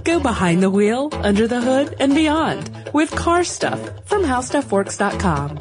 Go behind the wheel, under the hood, and beyond with car stuff from HowStuffWorks.com.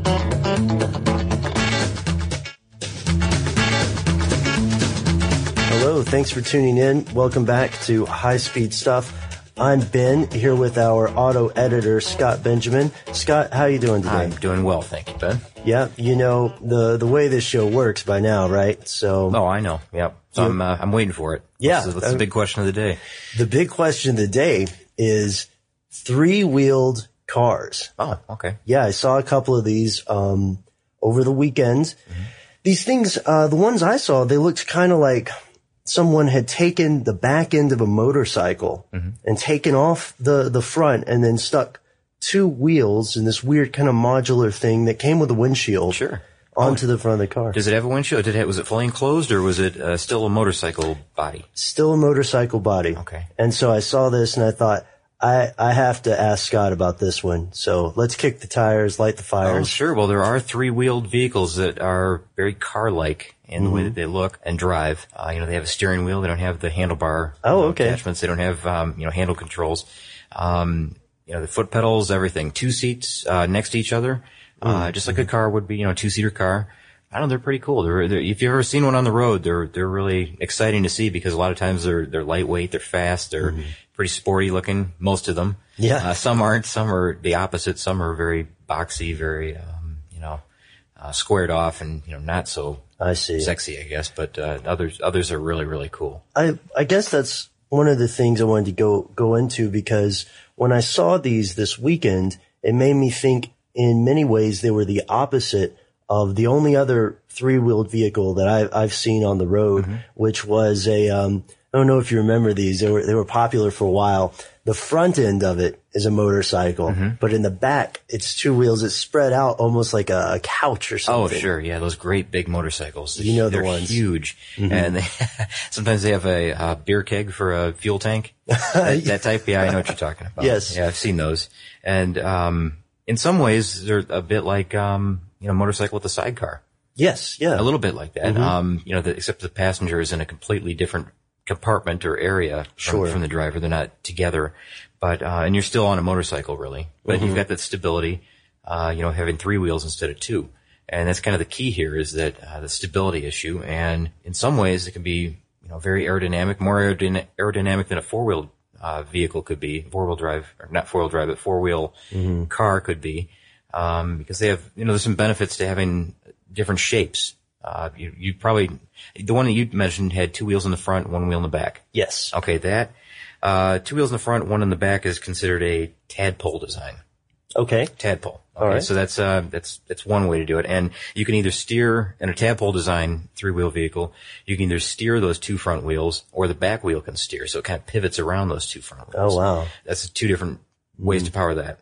Hello, thanks for tuning in. Welcome back to High Speed Stuff. I'm Ben, here with our auto editor, Scott Benjamin. Scott, how are you doing today? I'm doing well, thank you, Ben. Yeah, you know the way this show works by now, right? So. Oh, I know. Yep. So I'm waiting for it. Yeah. What's the big question of the day? The big question of the day is three-wheeled cars. Oh, okay. Yeah, I saw a couple of these over the weekend. Mm-hmm. These things, the ones I saw, they looked kind of like someone had taken the back end of a motorcycle and taken off the front and then stuck two wheels in this weird kind of modular thing that came with a windshield onto the front of the car. Does it have a windshield? Was it fully enclosed, or was it still a motorcycle body? Still a motorcycle body. Okay. And so I saw this and I thought, I have to ask Scott about this one. So let's kick the tires, light the fires. Oh, sure. Well, there are three-wheeled vehicles that are very car-like in the way that they look and drive. They have a steering wheel. They don't have the handlebar attachments. They don't have, handle controls. The foot pedals, everything. Two seats, next to each other. Just like a car would be, a two-seater car. I don't know, they're pretty cool. They're, if you've ever seen one on the road, they're really exciting to see because a lot of times they're lightweight, they're fast, they're pretty sporty looking, most of them. Yeah. Some aren't, some are the opposite, some are very boxy, very, squared off and, not so sexy, I guess, but, others are really, really cool. I guess that's one of the things I wanted to go into because when I saw these this weekend, it made me think in many ways they were the opposite of the only other three-wheeled vehicle that I've seen on the road, which was I don't know if you remember these. They were popular for a while. The front end of it is a motorcycle, but in the back, it's two wheels. It's spread out almost like a couch or something. Oh, sure. Yeah. Those great big motorcycles. You know They're the ones. Huge. And sometimes they have a beer keg for a fuel tank. That type. Yeah. I know what you're talking about. Yes. Yeah. I've seen those. And, in some ways, they're a bit like, motorcycle with a sidecar. Yes. Yeah. A little bit like that. Except the passenger is in a completely different compartment or area from the driver. They're not together, but, and you're still on a motorcycle really, but you've got that stability, having three wheels instead of two. And that's kind of the key here is that, the stability issue. And in some ways it can be, very aerodynamic, more aerodynamic than a four-wheel, vehicle could be, four-wheel drive, or not four-wheel drive, but four-wheel car could be, because they have, there's some benefits to having different shapes. You probably, the one that you mentioned had two wheels in the front, one wheel in the back. Yes. Okay, that, two wheels in the front, one in the back is considered a tadpole design. Okay. Tadpole. Okay, all right. so that's one way to do it. And you can either steer in a tadpole design three-wheel vehicle, you can either steer those two front wheels or the back wheel can steer. So it kind of pivots around those two front wheels. Oh, wow. That's two different ways to power that.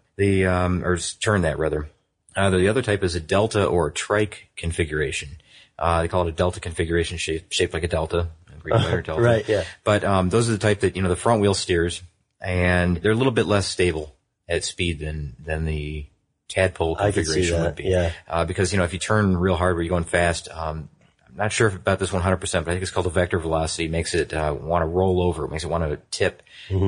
Or turn that rather. The other type is a delta or a trike configuration. They call it a delta configuration shaped like a delta. Greek letter delta. Right, yeah. But, those are the type that, the front wheel steers and they're a little bit less stable at speed than the tadpole configuration would be. Yeah. Because, if you turn real hard where you're going fast, I'm not sure about this 100%, but I think it's called the vector velocity. It makes it, want to roll over. It makes it want to tip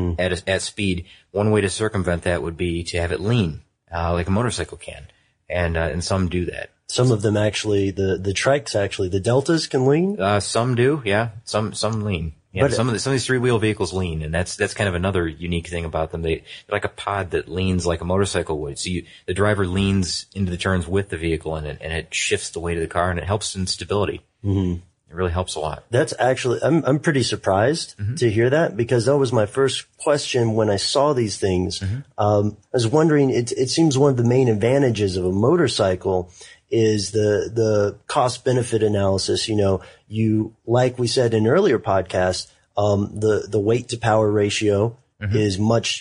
at speed. One way to circumvent that would be to have it lean, like a motorcycle can. And some do that. Some of them actually, the trikes actually, the deltas can lean? Some do, yeah. Some lean. Yeah, but some of these three-wheel vehicles lean, and that's kind of another unique thing about them. They're like a pod that leans like a motorcycle would. So the driver leans into the turns with the vehicle, and it shifts the weight of the car, and it helps in stability. It really helps a lot. That's actually, I'm pretty surprised to hear that because that was my first question when I saw these things. I was wondering, it seems one of the main advantages of a motorcycle is the cost benefit analysis. You, like we said in an earlier podcast, the weight to power ratio is much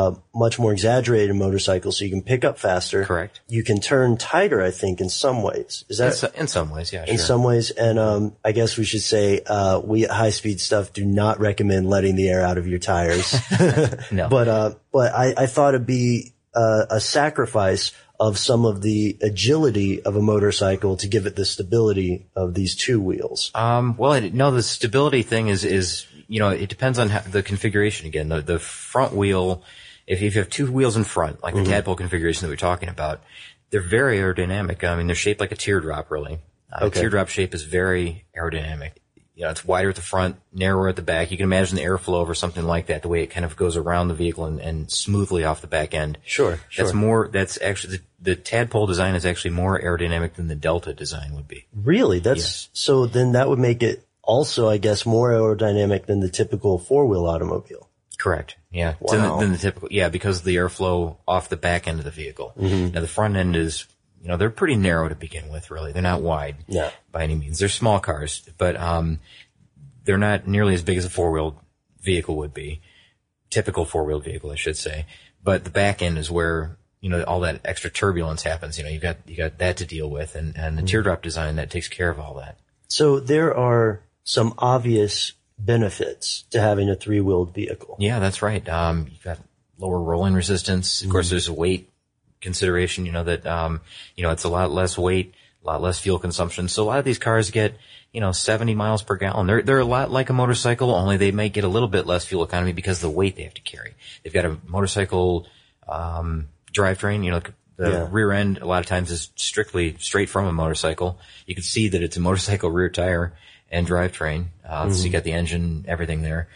more exaggerated in motorcycles, so you can pick up faster. Correct. You can turn tighter, I think, in some ways. Is that in some ways? Yeah, sure. In some ways, and I guess we should say we at High Speed Stuff do not recommend letting the air out of your tires. No. But I thought it'd be a sacrifice of some of the agility of a motorcycle to give it the stability of these two wheels. The stability thing is it depends on the configuration again. The front wheel, if you have two wheels in front, like the Tadpole configuration that we're talking about, they're very aerodynamic. I mean, they're shaped like a teardrop, really. The teardrop shape is very aerodynamic. It's wider at the front, narrower at the back. You can imagine the airflow over something like that, the way it kind of goes around the vehicle and smoothly off the back end. Sure. That's actually, the Tadpole design is actually more aerodynamic than the Delta design would be. Really? So then that would make it also, I guess, more aerodynamic than the typical four-wheel automobile. Correct. Yeah. Wow. Than the typical, because of the airflow off the back end of the vehicle. Now the front end is, they're pretty narrow to begin with, really. They're not wide by any means. They're small cars, but they're not nearly as big as a four-wheel vehicle would be. Typical four-wheel vehicle, I should say. But the back end is where, all that extra turbulence happens. You got that to deal with, and the teardrop design that takes care of all that. So there are some obvious benefits to having a three-wheeled vehicle. Yeah, that's right. You've got lower rolling resistance. Of course, there's a weight consideration, that, it's a lot less weight, a lot less fuel consumption. So a lot of these cars get, 70 miles per gallon. They're a lot like a motorcycle, only they might get a little bit less fuel economy because of the weight they have to carry. They've got a motorcycle, drivetrain, the rear end a lot of times is strictly straight from a motorcycle. You can see that it's a motorcycle rear tire and drivetrain. So you got the engine, everything there.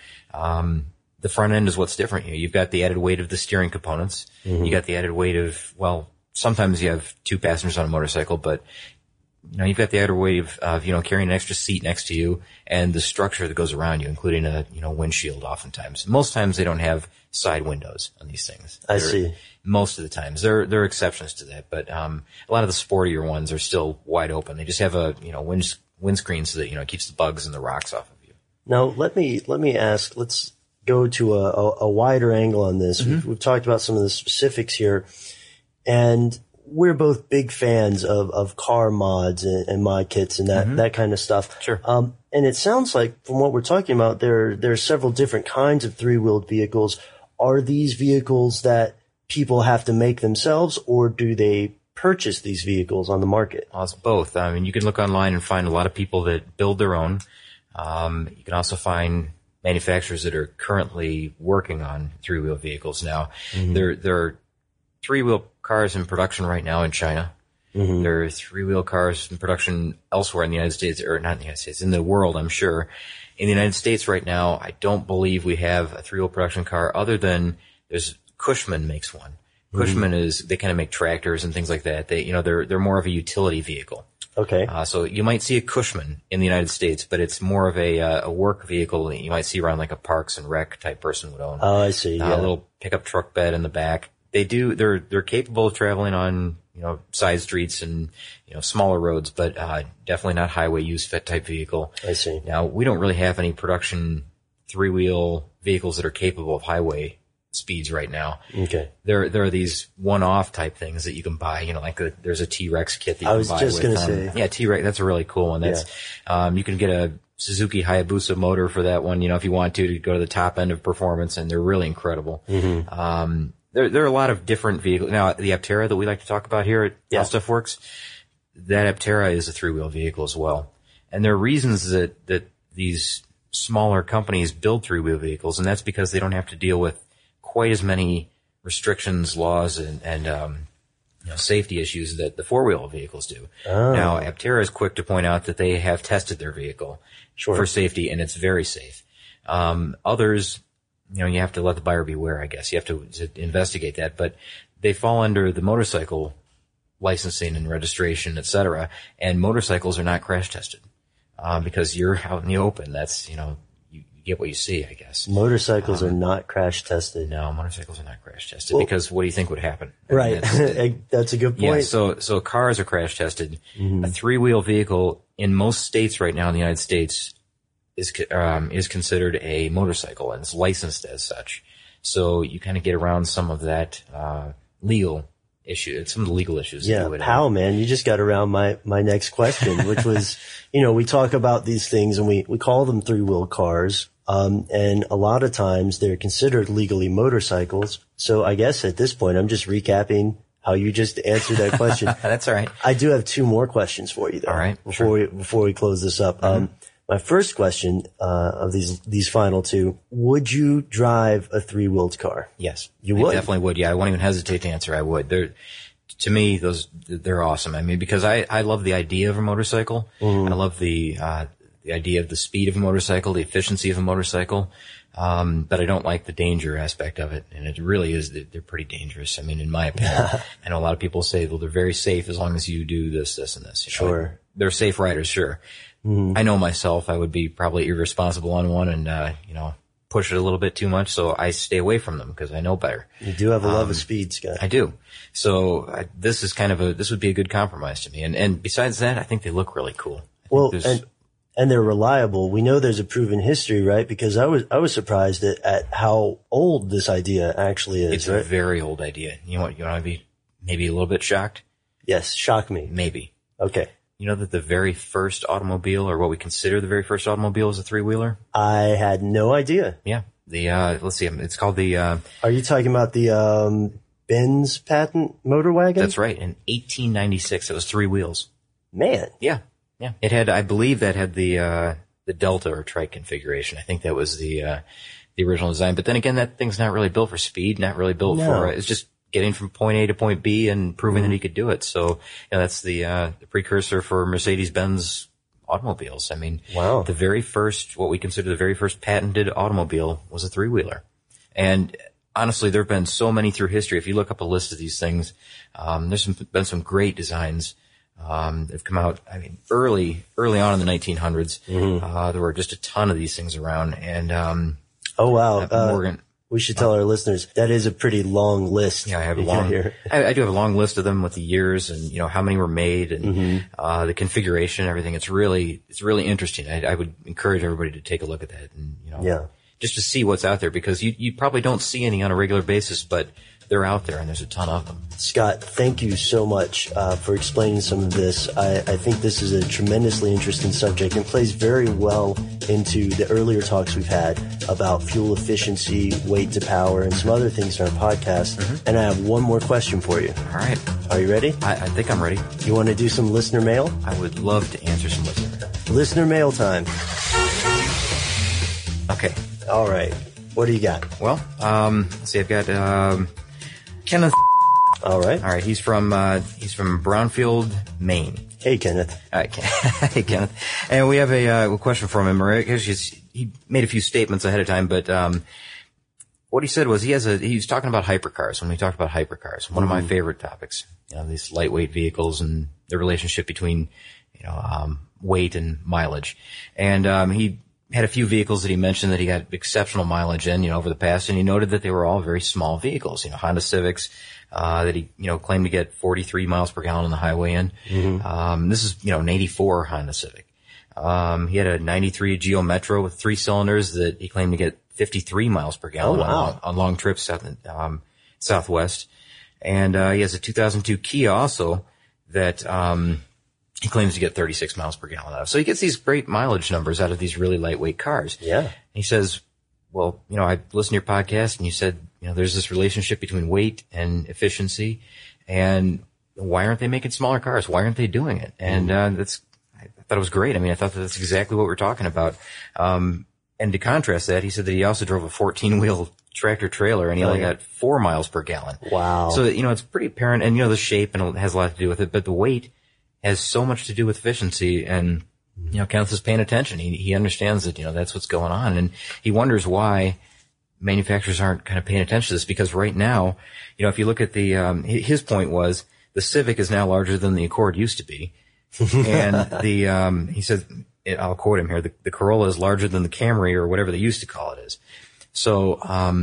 The front end is what's different here. You've got the added weight of the steering components. You got the added weight of, sometimes you have two passengers on a motorcycle, but, you've got the added weight of carrying an extra seat next to you and the structure that goes around you, including a, windshield oftentimes. Most times they don't have side windows on these things. I see. Most of the times. There are exceptions to that, but, a lot of the sportier ones are still wide open. They just have a, windscreen so that, it keeps the bugs and the rocks off of you. Now, let me ask, let's go to a wider angle on this. We've talked about some of the specifics here, and we're both big fans of car mods and mod kits and that kind of stuff. Sure. And it sounds like from what we're talking about, there are several different kinds of three-wheeled vehicles. Are these vehicles that people have to make themselves, or do they purchase these vehicles on the market? Well, it's both. I mean, you can look online and find a lot of people that build their own. You can also find manufacturers that are currently working on three-wheel vehicles now. There are three-wheel cars in production right now in China. There are three-wheel cars in production elsewhere in the United States, or not in the United States, in the world, I'm sure. In the United States right now, I don't believe we have a three-wheel production car other than Cushman makes one. Cushman they kind of make tractors and things like that. They're more of a utility vehicle. Okay. So you might see a Cushman in the United States, but it's more of a work vehicle that you might see around like a Parks and Rec type person would own. Oh, I see. A little pickup truck bed in the back. They're capable of traveling on, side streets and, smaller roads, but, definitely not highway use fit type vehicle. I see. Now, we don't really have any production three-wheel vehicles that are capable of highway speeds right now. Okay. There are these one-off type things that you can buy, there's a T-Rex kit that you can buy. I was just going to say. Yeah, T-Rex, that's a really cool one. That's, you can get a Suzuki Hayabusa motor for that one, if you want to go to the top end of performance, and they're really incredible. There are a lot of different vehicles. Now, the Aptera that we like to talk about here at How Stuff Works, that Aptera is a three-wheel vehicle as well. And there are reasons that these smaller companies build three-wheel vehicles, and that's because they don't have to deal with quite as many restrictions, laws, and safety issues that the four-wheel vehicles do. Oh. Now, Aptera is quick to point out that they have tested their vehicle for safety, and it's very safe. Others, you have to let the buyer beware, I guess. You have to investigate that, but they fall under the motorcycle licensing and registration, et cetera, and motorcycles are not crash tested, because you're out in the open. That's, you get what you see, I guess. Motorcycles are not crash tested. No, motorcycles are not crash tested, because what do you think would happen? Right. That's a good point. Yeah, so cars are crash tested. A three-wheel vehicle in most states right now in the United States is considered a motorcycle, and it's licensed as such. So you kind of get around some of that legal issue, some of the legal issues. Yeah, how, man? You just got around my next question, which was, we talk about these things and we call them three-wheel cars, and a lot of times they're considered legally motorcycles. So I guess at this point, I'm just recapping how you just answered that question. That's all right. I do have two more questions for you, though. All right. Before we close this up. My My first question of these final two: would you drive a 3-wheeled car? Yes, you would. I definitely would. Yeah, I won't even hesitate to answer. I would. To me, they're awesome. I mean, because I love the idea of a motorcycle. I love the idea of the speed of a motorcycle, the efficiency of a motorcycle. But I don't like the danger aspect of it. And it really is, they're pretty dangerous. I mean, in my opinion, I know a lot of people say, well, they're very safe as long as you do this, this, and this. You know, sure. They're safe riders, sure. I know myself, I would be probably irresponsible on one and, push it a little bit too much. So I stay away from them because I know better. You do have a love of speed, Scott. I do. So this is this would be a good compromise to me. And besides that, I think they look really cool. And they're reliable. We know there's a proven history, right? Because I was surprised at how old this idea actually is. It's a very old idea. You want to be maybe a little bit shocked? Yes, shock me. Maybe. Okay. You know that the very first automobile, or what we consider the very first automobile, is a 3-wheeler? I had no idea. Yeah. Let's see, it's called the, Are you talking about the, Benz patent motor wagon? That's right. In 1896, it was 3 wheels. Man. Yeah. Yeah. It had, I believe that had the Delta or trike configuration. I think that was the original design. But then again, that thing's not really built for speed, not really built for, it's just getting from point A to point B and proving that he could do it. So, that's the precursor for Mercedes-Benz automobiles. I mean, wow. The very first, what we consider the very first patented automobile was a 3-wheeler. And honestly, there have been so many through history. If you look up a list of these things, there's been some great designs. They've come out, I mean, early on in the 1900s. There were just a ton of these things around. And, oh, wow. Morgan. We should tell our listeners that is a pretty long list. Yeah, I have a long, I do have a long list of them with the years and, how many were made and, the configuration and everything. It's really interesting. I would encourage everybody to take a look at that and, just to see what's out there because you probably don't see any on a regular basis, but they're out there and there's a ton of them. Scott, thank you so much for explaining some of this. I think this is a tremendously interesting subject and plays very well into the earlier talks we've had about fuel efficiency, weight to power, and some other things in our podcast. And I have one more question for you. All right. Are you ready? I think I'm ready. You want to do some listener mail? I would love to answer some listener mail. Listener mail time. Okay. All right. What do you got? Well, let's see. I've got Kenneth. All right. He's from Brownfield, Maine. Hey, Kenneth. Hey, Kenneth. And we have a question from him. He made a few statements ahead of time, but what he said was he was talking about hypercars. When we talked about hypercars, one of my favorite topics. These lightweight vehicles and the relationship between weight and mileage. And he had a few vehicles that he mentioned that he got exceptional mileage in, over the past, and he noted that they were all very small vehicles, Honda Civics, that he, claimed to get 43 miles per gallon on the highway in. This is, an 84 Honda Civic. He had a 93 Geo Metro with 3 cylinders that he claimed to get 53 miles per gallon on long trips southwest. And, he has a 2002 Kia also that, he claims to get 36 miles per gallon out of. So he gets these great mileage numbers out of these really lightweight cars. Yeah. And he says, well, I listened to your podcast and you said, there's this relationship between weight and efficiency. And why aren't they making smaller cars? Why aren't they doing it? And, I thought it was great. I mean, I thought that's exactly what we're talking about. And to contrast that, he said that he also drove a 14-wheel tractor trailer and he only got 4 miles per gallon. Wow. So, it's pretty apparent. And, the shape and it has a lot to do with it, but the weight has so much to do with efficiency and, Kenneth is paying attention. He understands that, that's what's going on. And he wonders why manufacturers aren't kind of paying attention to this because right now, if you look at his point was the Civic is now larger than the Accord used to be. And he said, I'll quote him here, the Corolla is larger than the Camry or whatever they used to call it is. So,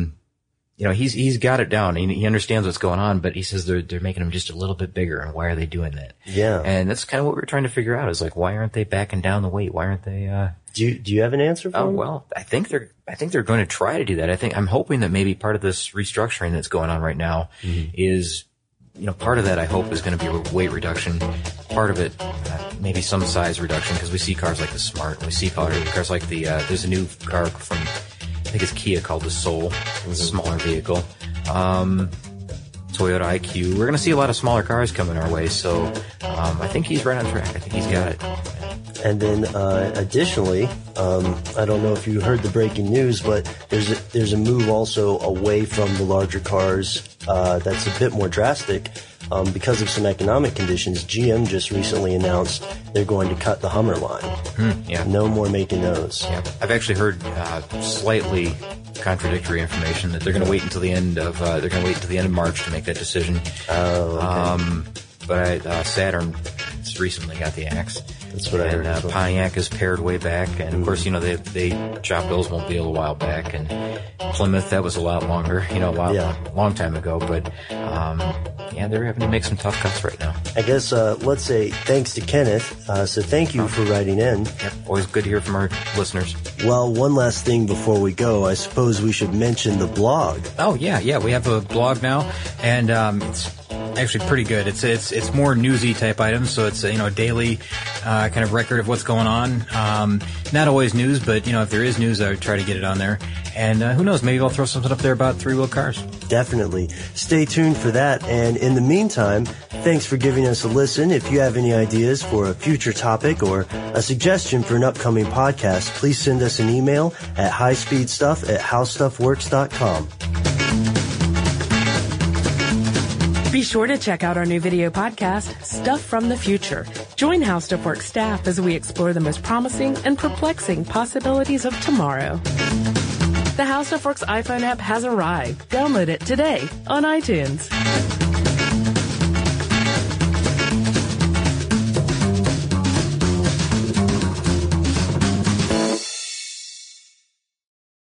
he's got it down. He understands what's going on, but he says they're making them just a little bit bigger. And why are they doing that? Yeah. And that's kind of what we're trying to figure out is why aren't they backing down the weight? Why aren't they, Do you have an answer for him? Well, I think they're going to try to do that. I'm hoping that maybe part of this restructuring that's going on right now is, part of that I hope is going to be a weight reduction. Part of it, maybe some size reduction because we see cars like the Smart. We see cars like there's a new car from, I think it's Kia called the Soul. It's a smaller vehicle. Toyota IQ. We're going to see a lot of smaller cars coming our way. So, I think he's right on track. I think he's got it. And then additionally, I don't know if you heard the breaking news, but there's a move also away from the larger cars that's a bit more drastic. Because of some economic conditions, GM just recently announced they're going to cut the Hummer line. Yeah. No more making those. Yeah. I've actually heard slightly contradictory information that they're going to wait until the end of March to make that decision. Oh, okay. But Saturn just recently got the axe. That's what I heard. And Pontiac is pared way back, and of course, they chopped Oldsmobile a while back, and Plymouth, that was a lot longer, long time ago. But they're having to make some tough cuts right now. I guess let's say thanks to Kenneth. So thank you for writing in. Yep, always good to hear from our listeners. Well, one last thing before we go, I suppose we should mention the blog. Oh yeah, we have a blog now, and it's actually pretty good. It's more newsy type items, so it's a daily kind of record of what's going on. Not always news, but if there is news, I would try to get it on there. And who knows, maybe I'll throw something up there about three-wheel cars. Definitely. Stay tuned for that. And in the meantime, thanks for giving us a listen. If you have any ideas for a future topic or a suggestion for an upcoming podcast, please send us an email at highspeedstuff@howstuffworks.com. Be sure to check out our new video podcast, Stuff from the Future. Join How Stuff Works staff as we explore the most promising and perplexing possibilities of tomorrow. The How Stuff Works iPhone app has arrived. Download it today on iTunes.